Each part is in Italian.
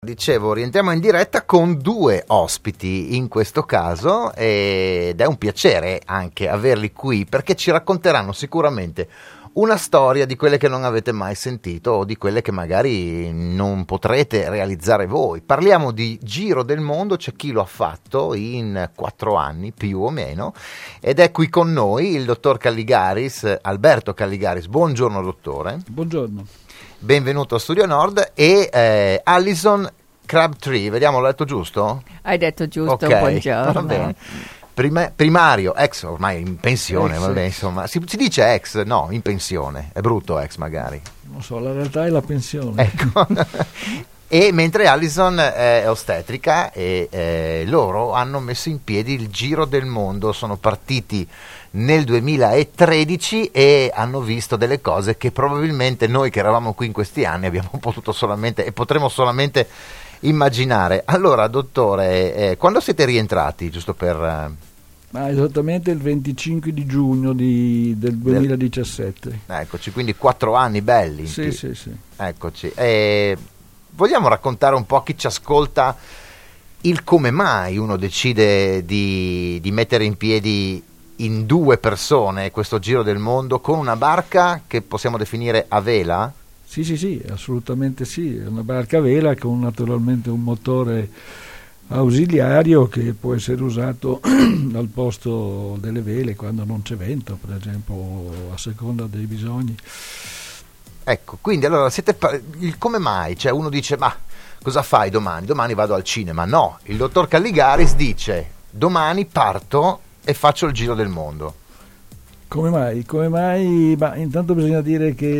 Dicevo, rientriamo in diretta con due ospiti in questo caso ed è un piacere anche averli qui perché ci racconteranno sicuramente una storia di quelle che non avete mai sentito o di quelle che magari non potrete realizzare voi. Parliamo di Giro del Mondo, c'è chi lo ha fatto in 4 anni più o meno ed è qui con noi il dottor Calligaris, Alberto Calligaris. Buongiorno dottore. Buongiorno. Benvenuto a Studio Nord e Alison Crabtree, vediamo, l'ho detto giusto? Hai detto giusto, okay. buongiorno. Va bene. Primario, ex ormai in pensione, vabbè, insomma, si dice ex, no, in pensione, è brutto ex magari. Non so, la realtà è la pensione. Ecco. E mentre Alison è ostetrica e loro hanno messo in piedi il Giro del Mondo, sono partiti nel 2013 e hanno visto delle cose che probabilmente noi che eravamo qui in questi anni abbiamo potuto solamente e potremo solamente immaginare. Allora dottore, quando siete rientrati, giusto per... Ma esattamente il 25 di giugno del 2017. Eccoci, quindi 4 anni belli. Sì. Eccoci. Vogliamo raccontare un po' a chi ci ascolta il come mai uno decide di mettere in piedi in 2 persone questo Giro del Mondo con una barca che possiamo definire a vela? Sì, assolutamente sì. È una barca a vela con naturalmente un motore ausiliario che può essere usato al posto delle vele quando non c'è vento, per esempio, a seconda dei bisogni. Ecco, quindi allora il come mai? Cioè uno dice, ma cosa fai domani? Domani vado al cinema. No, il dottor Calligaris dice, domani parto e faccio il Giro del Mondo. Come mai? Ma intanto bisogna dire che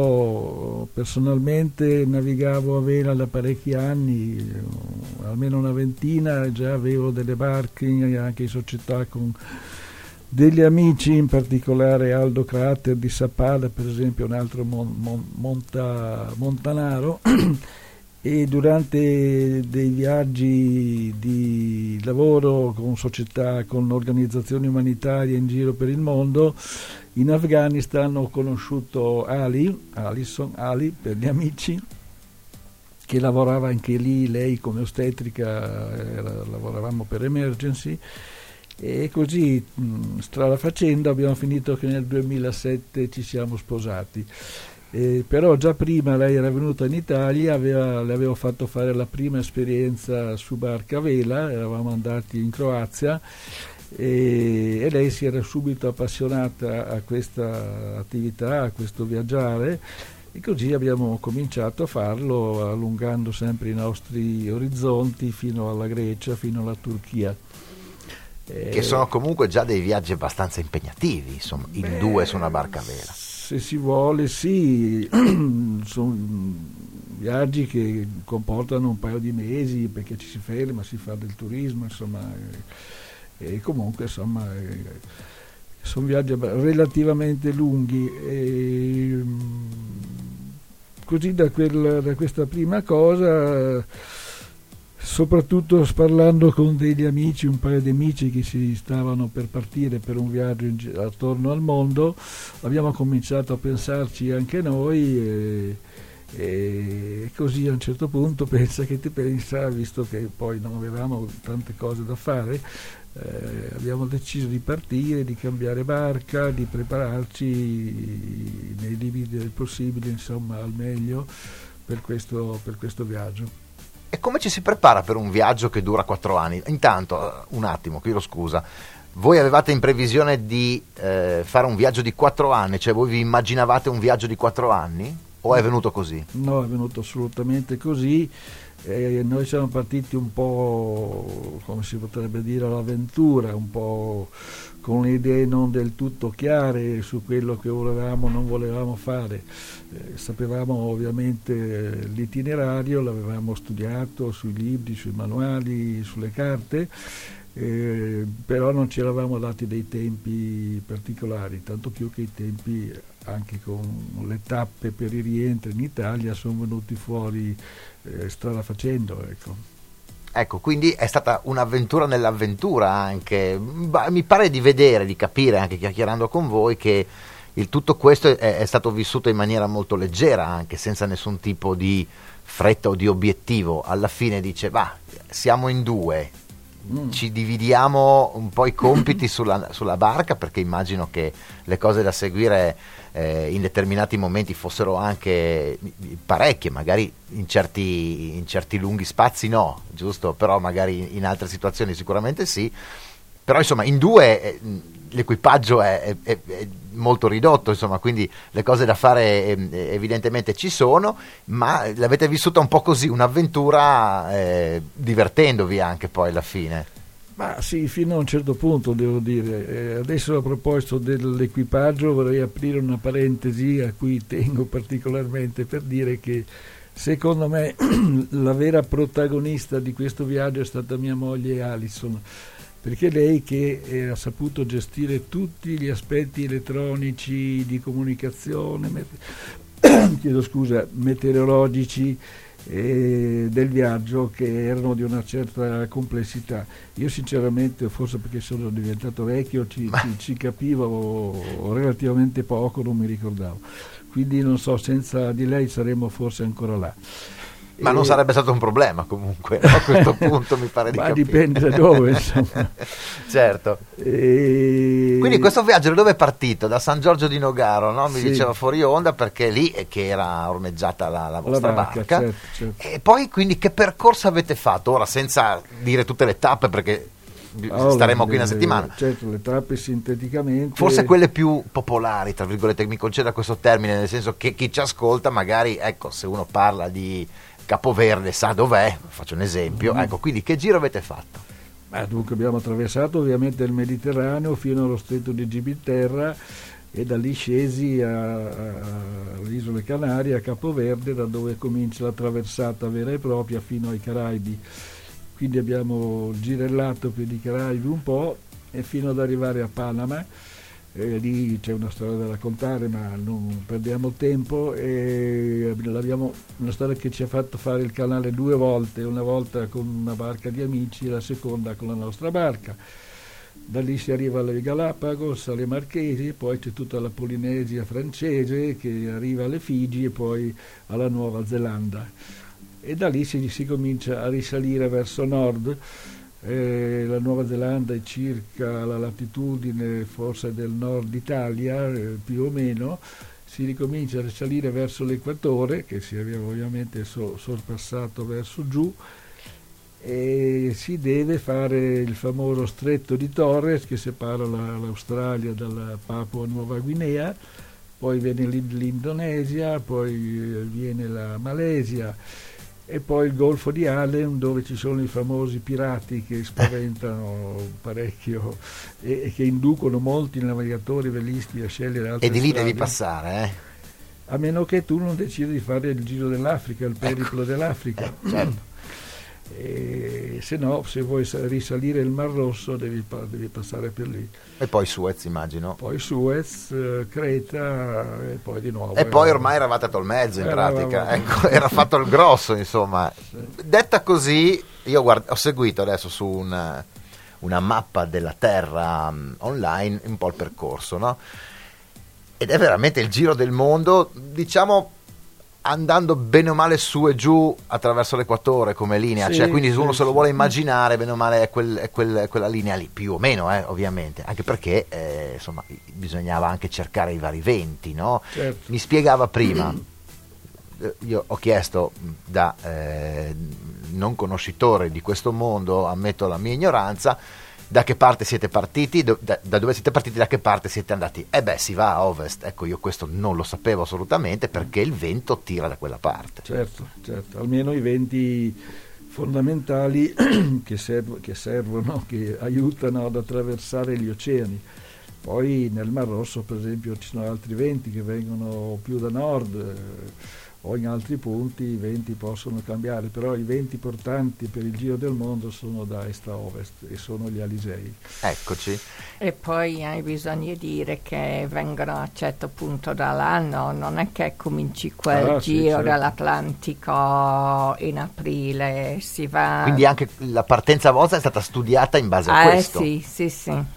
io personalmente navigavo a vela da parecchi anni, almeno una ventina, già avevo delle barche anche in società con degli amici, in particolare Aldo Crater di Sappada, per esempio, un altro montanaro, e durante dei viaggi di lavoro con società, con organizzazioni umanitarie in giro per il mondo, in Afghanistan ho conosciuto Alison per gli amici, che lavorava anche lì, lei come ostetrica, lavoravamo per Emergency, e così strada facendo abbiamo finito che nel 2007 ci siamo sposati. Però già prima lei era venuta in Italia, le avevo fatto fare la prima esperienza su barca a vela, eravamo andati in Croazia e lei si era subito appassionata a questa attività, a questo viaggiare, e così abbiamo cominciato a farlo, allungando sempre i nostri orizzonti fino alla Grecia, fino alla Turchia. Che sono comunque già dei viaggi abbastanza impegnativi, insomma, in 2 su una barca a vela. Se si vuole, sì, sono viaggi che comportano un paio di mesi perché ci si ferma, si fa del turismo, insomma, e comunque insomma sono viaggi relativamente lunghi. E così da questa prima cosa, soprattutto parlando con degli amici, un paio di amici che si stavano per partire per un viaggio attorno al mondo, abbiamo cominciato a pensarci anche noi e così a un certo punto pensa che ti pensa, visto che poi non avevamo tante cose da fare, abbiamo deciso di partire, di cambiare barca, di prepararci nei limiti del possibile, insomma, al meglio per questo viaggio. E come ci si prepara per un viaggio che dura 4 anni? Intanto, un attimo, chiedo scusa, voi avevate in previsione di fare un viaggio di 4 anni, cioè voi vi immaginavate un viaggio di 4 anni? O è venuto così? No, è venuto assolutamente così. Noi siamo partiti un po', come si potrebbe dire, all'avventura, un po' con le idee non del tutto chiare su quello che volevamo o non volevamo fare. Sapevamo ovviamente l'itinerario, l'avevamo studiato sui libri, sui manuali, sulle carte, però non ci eravamo dati dei tempi particolari, tanto più che i tempi, anche con le tappe per i rientri in Italia, sono venuti fuori strada facendo, Ecco, quindi è stata un'avventura nell'avventura anche. Mi pare di vedere, di capire anche chiacchierando con voi che tutto questo è stato vissuto in maniera molto leggera, anche senza nessun tipo di fretta o di obiettivo, alla fine dice siamo in due, ci dividiamo un po' i compiti sulla barca, perché immagino che le cose da seguire in determinati momenti fossero anche parecchie, magari in certi lunghi spazi no, giusto? Però magari in altre situazioni sicuramente sì. Però insomma in due l'equipaggio è molto ridotto, insomma, quindi le cose da fare evidentemente ci sono, ma l'avete vissuta un po' così, un'avventura divertendovi anche poi alla fine. Ma sì, fino a un certo punto devo dire. Adesso a proposito dell'equipaggio vorrei aprire una parentesi a cui tengo particolarmente, per dire che secondo me la vera protagonista di questo viaggio è stata mia moglie Alison, perché lei che ha saputo gestire tutti gli aspetti elettronici di comunicazione, meteorologici del viaggio, che erano di una certa complessità. Io sinceramente, forse perché sono diventato vecchio, ci capivo relativamente poco, non mi ricordavo. Quindi non so, senza di lei saremmo forse ancora là. Ma non sarebbe stato un problema comunque, no? A questo punto mi pare di ma capire. Dipende da dove, insomma. Certo. Quindi questo viaggio da dove è partito? Da San Giorgio di Nogaro, no? Mi diceva fuori onda, perché lì è che era ormeggiata la vostra barca. Certo. E poi quindi che percorso avete fatto? Ora senza dire tutte le tappe, perché staremo qui una settimana. Certo, le tappe sinteticamente. Forse quelle più popolari, tra virgolette, mi conceda questo termine, nel senso che chi ci ascolta magari, ecco, se uno parla di Capoverde sa dov'è, faccio un esempio, ecco, quindi che giro avete fatto? Dunque abbiamo attraversato ovviamente il Mediterraneo fino allo stretto di Gibilterra e da lì scesi alle isole Canarie, a Capoverde, da dove comincia la traversata vera e propria fino ai Caraibi. Quindi abbiamo girellato per i Caraibi un po' e fino ad arrivare a Panama. Lì c'è una storia da raccontare, ma non perdiamo tempo. Una storia che ci ha fatto fare il canale 2 volte, una volta con una barca di amici e la seconda con la nostra barca. Da lì si arriva alle Galapagos, alle Marchesi, poi c'è tutta la Polinesia francese che arriva alle Figi e poi alla Nuova Zelanda. E da lì si comincia a risalire verso nord. La Nuova Zelanda è circa la latitudine forse del nord Italia, più o meno. Si ricomincia a risalire verso l'equatore, che si aveva ovviamente sorpassato verso giù, e si deve fare il famoso stretto di Torres che separa l'Australia dalla Papua Nuova Guinea, poi viene l'Indonesia, poi viene la Malesia e poi il Golfo di Aden, dove ci sono i famosi pirati che spaventano parecchio e che inducono molti navigatori velisti a scegliere altre strade. E di lì devi passare, a meno che tu non decidi di fare il giro dell'Africa, il periplo dell'Africa. Certo. E se no, se vuoi risalire il Mar Rosso devi passare per lì. E poi Suez, immagino. Poi Suez, Creta e poi di nuovo. E poi ormai eravate a mezzo in pratica, ecco, era fatto il grosso, insomma. Sì. Detta così, io ho seguito adesso su una mappa della Terra online un po' il percorso, no? Ed è veramente il giro del mondo, diciamo, andando bene o male su e giù attraverso l'equatore come linea, sì, cioè quindi uno sì, se lo vuole immaginare bene o male è quella linea lì, più o meno, ovviamente, anche perché insomma bisognava anche cercare i vari venti, no? Certo. Mi spiegava prima, io ho chiesto da non conoscitore di questo mondo, ammetto la mia ignoranza, da che parte siete partiti, da dove siete partiti, da che parte siete andati? Si va a ovest. Ecco, io questo non lo sapevo assolutamente, perché il vento tira da quella parte. Certo, almeno i venti fondamentali che servono, che aiutano ad attraversare gli oceani. Poi nel Mar Rosso, per esempio, ci sono altri venti che vengono più da nord, o in altri punti i venti possono cambiare, però i venti portanti per il giro del mondo sono da est a ovest e sono gli Alisei. Eccoci. E poi hai bisogno di dire che vengono a un certo punto dall'anno, non è che cominci quel giro certo. dell'Atlantico in aprile, si va... Quindi anche la partenza vostra è stata studiata in base a questo? Sì,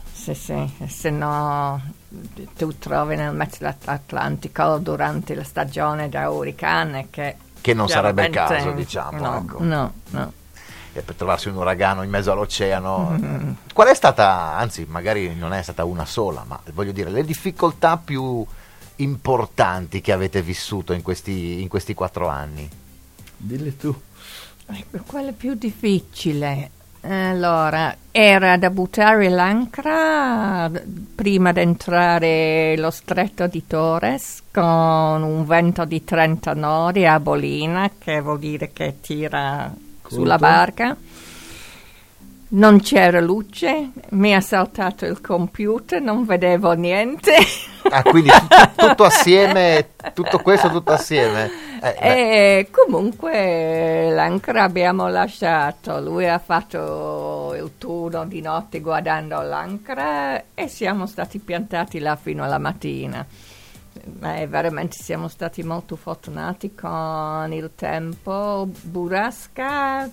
se no tu trovi nel mezzo dell'Atlantico durante la stagione da uricane che che non sarebbe il caso, diciamo. No, ecco. no. E per trovarsi un uragano in mezzo all'oceano. Qual è stata, anzi magari non è stata una sola, ma voglio dire, le difficoltà più importanti che avete vissuto in questi 4 anni? Dille tu. Quella più difficile, allora, era da buttare l'ancra prima di entrare lo stretto di Torres con un vento di 30 nodi a bolina, che vuol dire che tira sulla barca. Non c'era luce, mi ha saltato il computer, non vedevo niente. Ah, quindi tutto assieme, tutto questo tutto assieme. E comunque l'ancra abbiamo lasciato, lui ha fatto il turno di notte guardando l'ancra e siamo stati piantati là fino alla mattina. Veramente siamo stati molto fortunati con il tempo. Burrasca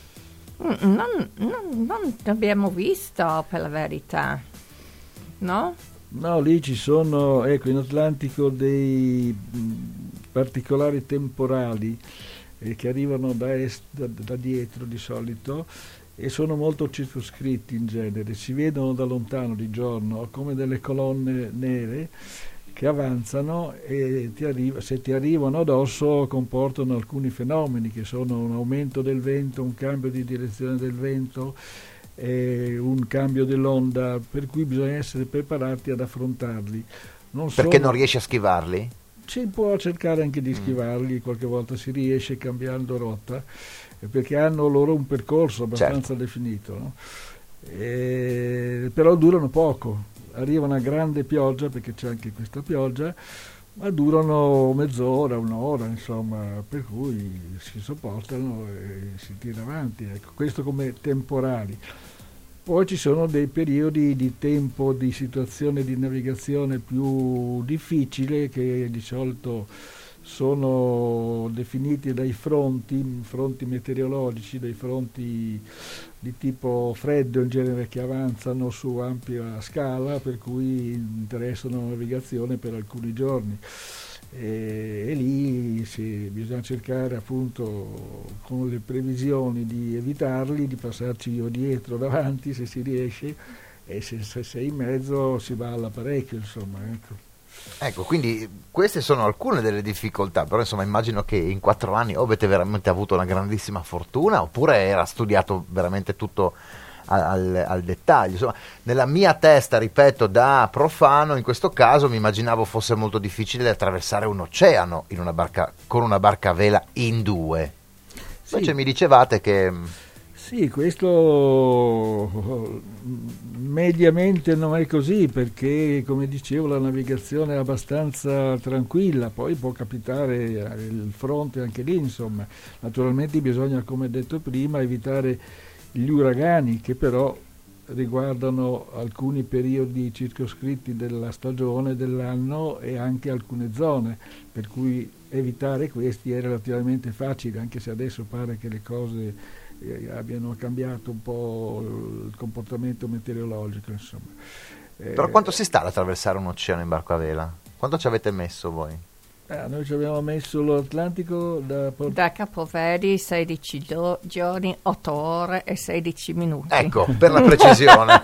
non abbiamo visto, per la verità, no? No, lì ci sono, ecco, in Atlantico dei particolari temporali che arrivano da est, da dietro di solito, e sono molto circoscritti in genere, si vedono da lontano di giorno come delle colonne nere che avanzano e se ti arrivano addosso comportano alcuni fenomeni che sono un aumento del vento, un cambio di direzione del vento, un cambio dell'onda, per cui bisogna essere preparati ad affrontarli. Perché non riesci a schivarli? Si può cercare anche di schivarli, qualche volta si riesce cambiando rotta, perché hanno loro un percorso abbastanza definito, no? Però durano poco. Arriva una grande pioggia, perché c'è anche questa pioggia, ma durano mezz'ora, un'ora, insomma, per cui si sopportano e si tira avanti. Ecco, questo come temporali. Poi ci sono dei periodi di tempo, di situazione di navigazione più difficile, che di solito sono definiti dai fronti meteorologici, dai fronti di tipo freddo in genere, che avanzano su ampia scala, per cui interessano la navigazione per alcuni giorni. E lì bisogna cercare, appunto, con le previsioni di evitarli, di passarci o dietro o davanti se si riesce, e se sei in mezzo si balla parecchio, insomma, Ecco, quindi queste sono alcune delle difficoltà, però insomma immagino che in 4 anni o avete veramente avuto una grandissima fortuna, oppure era studiato veramente tutto al dettaglio. Insomma, nella mia testa, ripeto, da profano, in questo caso mi immaginavo fosse molto difficile attraversare un oceano in una barca, con una barca a vela in 2. Invece mi dicevate che... Sì, questo mediamente non è così, perché, come dicevo, la navigazione è abbastanza tranquilla, poi può capitare il fronte anche lì, insomma. Naturalmente bisogna, come detto prima, evitare gli uragani, che però riguardano alcuni periodi circoscritti della stagione, dell'anno, e anche alcune zone, per cui evitare questi è relativamente facile, anche se adesso pare che le cose abbiano cambiato un po' il comportamento meteorologico, insomma. Però quanto si sta ad attraversare un oceano in barco a vela? Quanto ci avete messo voi? Noi ci abbiamo messo l'Atlantico da Capoverde 16 giorni, 8 ore e 16 minuti. Ecco, per la precisione.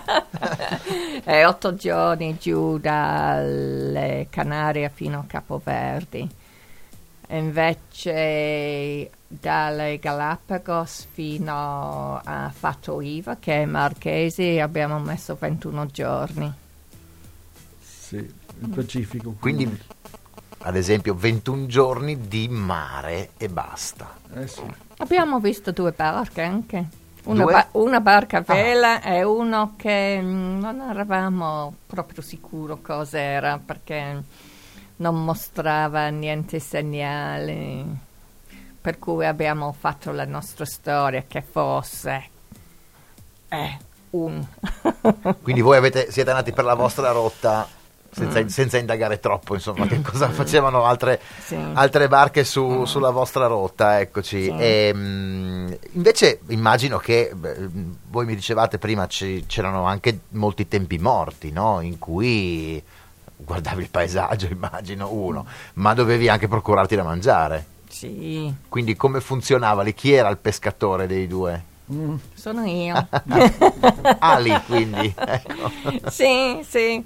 E 8 giorni giù dalle Canarie fino a Capoverde. Invece dalle Galapagos fino a Fatoiva, che è Marchesi, abbiamo messo 21 giorni. Sì, il Pacifico. Quindi, ad esempio, 21 giorni di mare e basta. Sì. Abbiamo visto 2 barche anche. Una barca a vela e uno che non eravamo proprio sicuro cos'era, perché non mostrava niente segnali, per cui abbiamo fatto la nostra storia che fosse Quindi voi siete andati per la vostra rotta senza indagare troppo, insomma, che cosa facevano altre barche sulla vostra rotta, eccoci. Sì. Invece immagino che voi mi dicevate prima c'erano anche molti tempi morti, no? In cui guardavi il paesaggio, immagino, ma dovevi anche procurarti da mangiare. Sì. Quindi come funzionava lì? Chi era il pescatore dei due? Sono io. Ali, quindi. Ecco. Sì.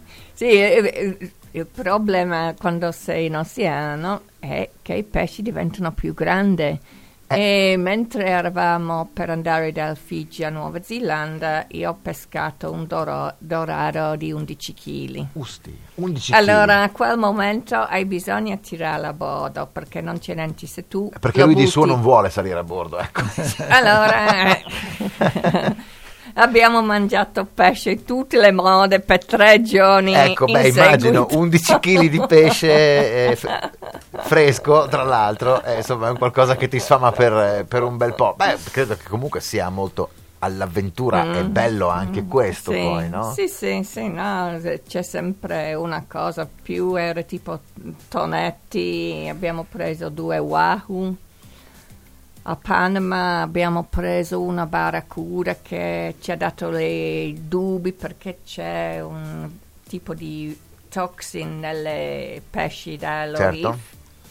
Il problema quando sei in oceano è che i pesci diventano più grandi. E mentre eravamo per andare dal Figi a Nuova Zelanda, io ho pescato un dorado di 11 kg. Usti, 11 Allora, a quel momento hai bisogno di tirare a bordo, perché non c'è niente se tu perché lo lui butti. di suo non vuole salire a bordo, ecco. Allora, abbiamo mangiato pesce in tutte le mode per 3 giorni. Ecco, in immagino seguito. 11 kg di pesce fresco, tra l'altro, insomma è un qualcosa che ti sfama per un bel po'. Beh, credo che comunque sia molto all'avventura, è bello anche questo, sì, poi, no? Sì, no, c'è sempre una cosa più, era tipo tonetti, abbiamo preso 2 wahoo. A Panama abbiamo preso una barracuda che ci ha dato i dubbi perché c'è un tipo di toxin nelle pesci dallo Certo. reef.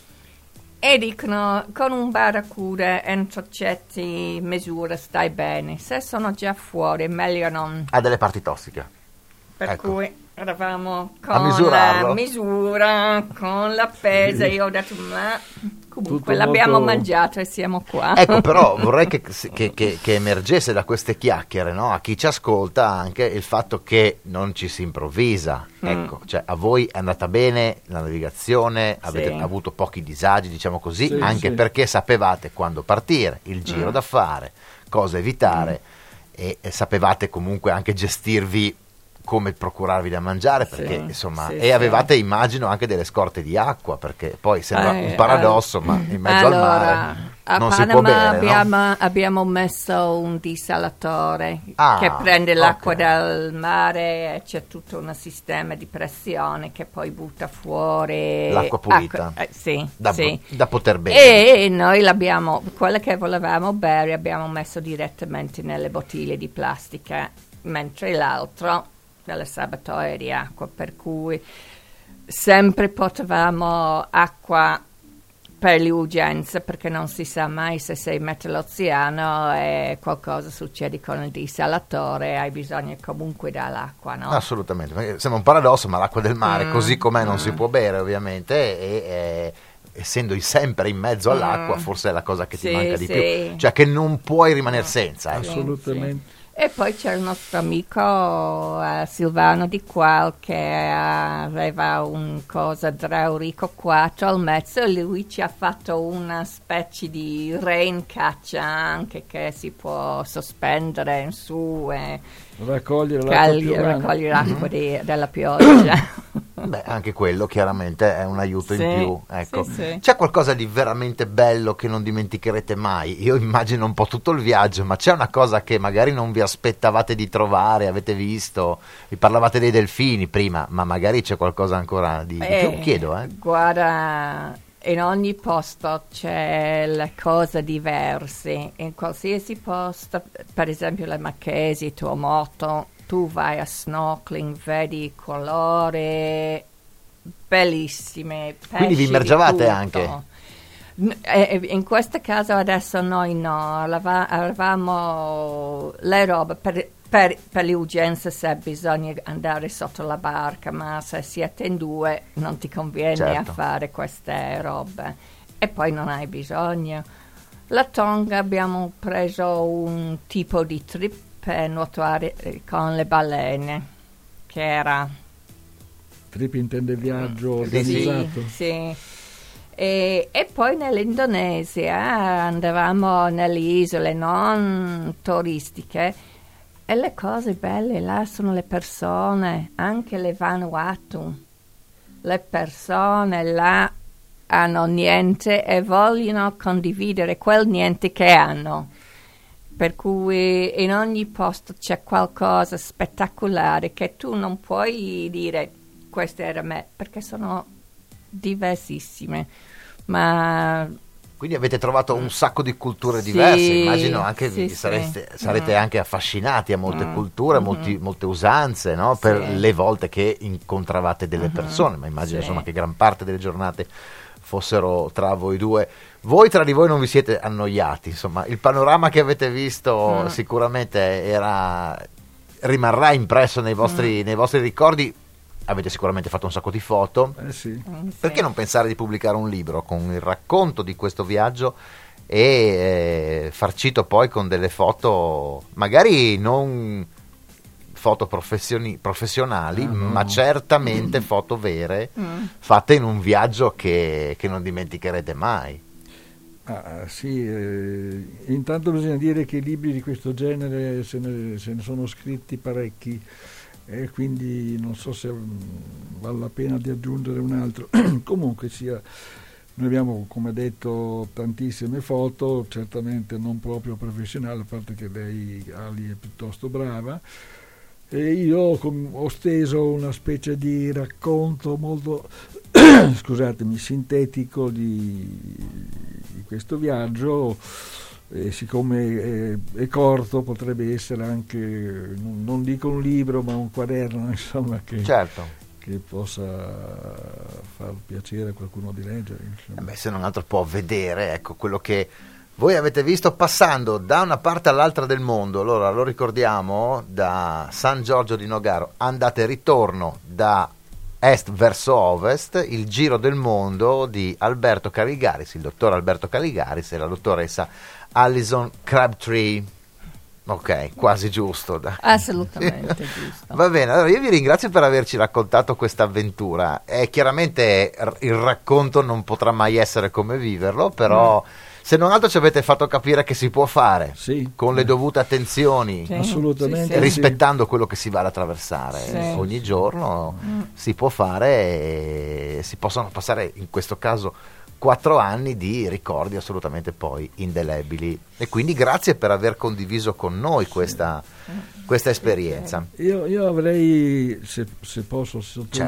E dicono con un barracuda entro certe misure stai bene, se sono già fuori è meglio non. Ha delle parti tossiche. Per Ecco. cui eravamo A con misurarlo. la misura, con la pesa, io ho detto ma comunque Tutto l'abbiamo molto- mangiato e siamo qua. Ecco, però vorrei che emergesse da queste chiacchiere, no? A chi ci ascolta anche il fatto che non ci si improvvisa. Ecco, cioè a voi è andata bene la navigazione, avete Sì. avuto pochi disagi, diciamo così, Sì, anche sì. perché sapevate quando partire, il giro da fare, cosa evitare e sapevate comunque anche gestirvi come procurarvi da mangiare, perché Sì, insomma, sì, e sì. avevate immagino anche delle scorte di acqua, perché poi sembra un Eh, paradosso, ma in mezzo allora, al mare a non Panama si può bere, no? abbiamo messo un disalatore Ah, che prende l'acqua ok. dal mare e c'è tutto un sistema di pressione che poi butta fuori L'acqua pulita. sì, Da, sì. da poter bere. E noi quella che volevamo bere abbiamo messo direttamente nelle bottiglie di plastica, mentre l'altro nelle sabatoie di acqua, per cui sempre potevamo acqua per le urgenze, perché non si sa mai se sei in mezzo all'oceano e qualcosa succede con il disalatore, hai bisogno comunque dell'acqua, no? Assolutamente, perché sembra un paradosso, ma l'acqua del mare così com'è non si può bere ovviamente e essendo sempre in mezzo all'acqua forse è la cosa che ti Sì, manca di sì. più, cioè che non puoi rimanere senza, ecco. Assolutamente. E poi c'è il nostro amico Silvano Di Qual che aveva un cosa idraulico 4 al mezzo e lui ci ha fatto una specie di rain catcher anche che si può sospendere in su e Raccogliere l'acqua piovana. raccogliere l'acqua della pioggia. Beh, anche quello chiaramente è un aiuto Sì, in più, ecco. sì. C'è qualcosa di veramente bello che non dimenticherete mai? Io immagino un po' tutto il viaggio, ma c'è una cosa che magari non vi aspettavate di trovare, avete visto, vi parlavate dei delfini prima, ma magari c'è qualcosa ancora di più? Chiedo, Guarda, in ogni posto c'è le cose diverse, in qualsiasi posto, per esempio le Marchesi, Tuomoto, tu vai a snorkeling, vedi colori bellissime, Quindi vi pesci di immergevate tutto. anche? In questo caso adesso noi no, avevamo le robe per le urgenze se bisogna andare sotto la barca, ma se siete in 2 non ti conviene Certo. a fare queste robe e poi non hai bisogno. La Tonga abbiamo preso un tipo di trip per nuotare con le balene, che era Trip intende viaggio Sì, sì. organizzato. sì. E poi nell'Indonesia andavamo nelle isole non turistiche e le cose belle là sono le persone, anche le Vanuatu. Le persone là hanno niente e vogliono condividere quel niente che hanno. Per cui in ogni posto c'è qualcosa spettacolare che tu non puoi dire questo era me, perché sono diversissime. Ma Quindi avete trovato un sacco di culture Sì, diverse, immagino anche sì, sarete anche affascinati a molte culture, molte usanze, no? Per Sì. le volte che incontravate delle persone, ma immagino Sì. insomma che gran parte delle giornate fossero tra voi due. Voi tra di voi non vi siete annoiati, insomma, il panorama che avete visto sicuramente rimarrà impresso nei vostri ricordi. Avete sicuramente fatto un sacco di foto. Sì. Perché non pensare di pubblicare un libro con il racconto di questo viaggio e farcito poi con delle foto, magari non foto professionali, ma certamente foto vere, fatte in un viaggio che non dimenticherete mai. Sì, intanto bisogna dire che i libri di questo genere se ne sono scritti parecchi, e quindi non so se vale la pena di aggiungere un altro. Comunque sia, noi abbiamo, come detto, tantissime foto, certamente non proprio professionali, a parte che Ali è piuttosto brava, e io ho steso una specie di racconto molto scusatemi, sintetico di questo viaggio. Siccome è corto, potrebbe essere anche, non dico un libro, ma un quaderno, insomma, che possa far piacere a qualcuno di leggere. Se non altro può vedere, ecco, quello che voi avete visto passando da una parte all'altra del mondo. Allora lo ricordiamo, da San Giorgio di Nogaro, andate e ritorno da est verso ovest, il giro del mondo di Alberto Caligaris, il dottor Alberto Caligaris e la dottoressa Alison Crabtree. Ok, quasi giusto. Assolutamente giusto. Va bene, allora io vi ringrazio per averci raccontato questa avventura. Chiaramente il racconto non potrà mai essere come viverlo, però se non altro ci avete fatto capire che si può fare, con le dovute attenzioni, assolutamente, rispettando quello che si va ad attraversare ogni giorno, si può fare e si possono passare, in questo caso, 4 anni di ricordi assolutamente poi indelebili. E quindi grazie per aver condiviso con noi questa esperienza. Io avrei, se posso,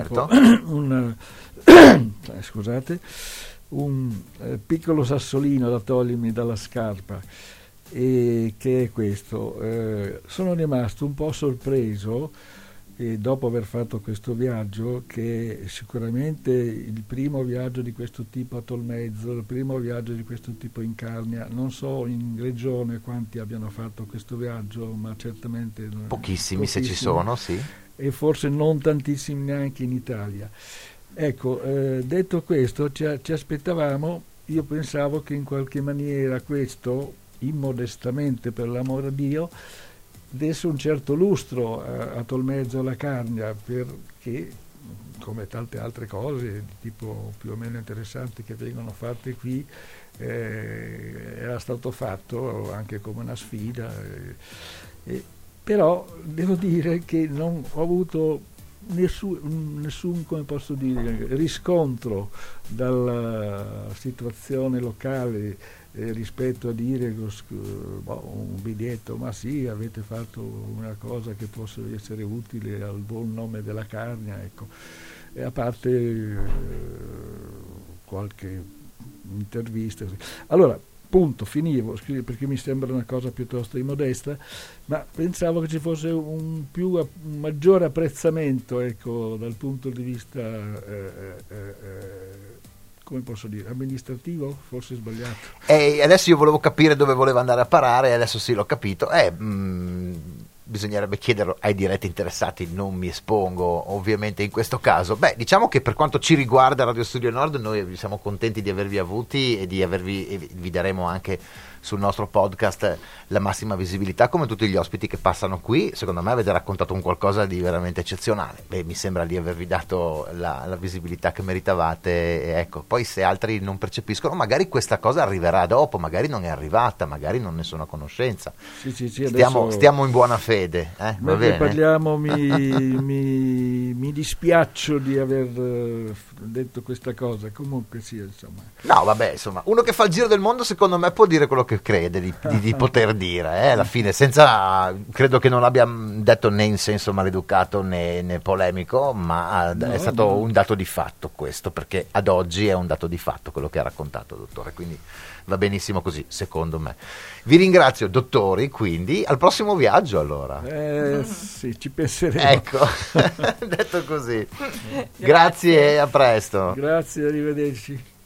scusate, un piccolo sassolino da togliermi dalla scarpa, e che è questo. Sono rimasto un po' sorpreso dopo aver fatto questo viaggio, che è sicuramente il primo viaggio di questo tipo a Tolmezzo, il primo viaggio di questo tipo in Carnia. Non so in regione quanti abbiano fatto questo viaggio, ma certamente pochissimi, se ci sono, sì, e forse non tantissimi neanche in Italia. Ecco, detto questo, ci aspettavamo, io pensavo che in qualche maniera questo, immodestamente per l'amore di Dio, desse un certo lustro a Tolmezzo, alla Carnia, perché, come tante altre cose di tipo più o meno interessanti che vengono fatte qui, era stato fatto anche come una sfida, però devo dire che non ho avuto nessun, come posso dire, riscontro dalla situazione locale rispetto a dire un biglietto, ma sì, avete fatto una cosa che possa essere utile al buon nome della Carnia, ecco. E a parte qualche intervista. Allora, punto, finivo, perché mi sembra una cosa piuttosto immodesta, ma pensavo che ci fosse un maggiore apprezzamento, ecco, dal punto di vista come posso dire, amministrativo, forse sbagliato. E adesso io volevo capire dove voleva andare a parare, e adesso sì, l'ho capito. Bisognerebbe chiederlo ai diretti interessati, non mi espongo ovviamente in questo caso. Diciamo che per quanto ci riguarda Radio Studio Nord, noi siamo contenti di avervi avuti e vi daremo anche sul nostro podcast la massima visibilità, come tutti gli ospiti che passano qui. Secondo me avete raccontato un qualcosa di veramente eccezionale. Mi sembra di avervi dato la visibilità che meritavate, ecco. Poi se altri non percepiscono, magari questa cosa arriverà dopo, magari non è arrivata, magari non ne sono a conoscenza. Sì, stiamo in buona fede, va bene? Parliamo, mi dispiaccio di aver detto questa cosa. Comunque sì, insomma. No, vabbè, insomma, uno che fa il giro del mondo, secondo me, può dire quello che crede di poter dire, alla fine, credo che non abbia detto né in senso maleducato né polemico, ma è stato un dato di fatto questo, perché ad oggi è un dato di fatto quello che ha raccontato, dottore, quindi va benissimo così, secondo me. Vi ringrazio, dottori, quindi al prossimo viaggio, allora. Sì, ci penseremo. Ecco, detto così. Grazie e a presto. Grazie, arrivederci.